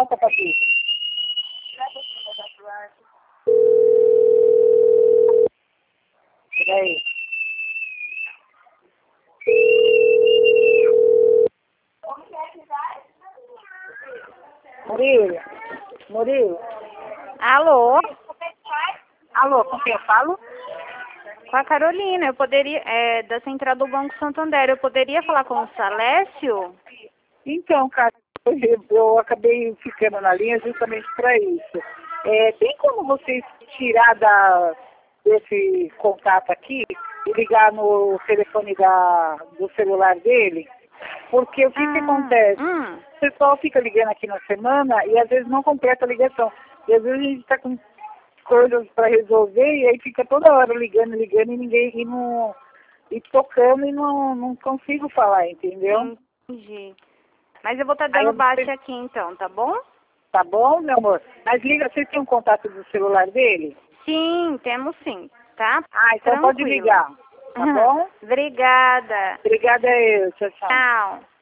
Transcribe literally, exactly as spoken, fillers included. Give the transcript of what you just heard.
volta pra aqui. Peraí. Murilo. Murilo. Alô? Alô, com quem eu falo? Com a Carolina, eu poderia, é, da Central do Banco Santander, eu poderia falar com o Salécio? Então, cara, eu, eu acabei ficando na linha justamente para isso. É, tem como vocês tirar da, desse contato aqui e ligar no telefone da, do celular dele? Porque o que, ah, que acontece? Hum. O pessoal fica ligando aqui na semana e às vezes não completa a ligação. E às vezes a gente está com coisas para resolver e aí fica toda hora ligando, ligando e ninguém e não e tocando e não, não consigo falar, entendeu? Entendi. Mas eu vou estar Aí dando eu não sei- baixa aqui então, tá bom? Tá bom, meu amor? Mas liga, vocês têm um contato do celular dele? Sim, temos sim, tá? Ah, então pode Tranquilo. ligar. Tá bom? Obrigada. Obrigada eu. Tchau, tchau. Tchau.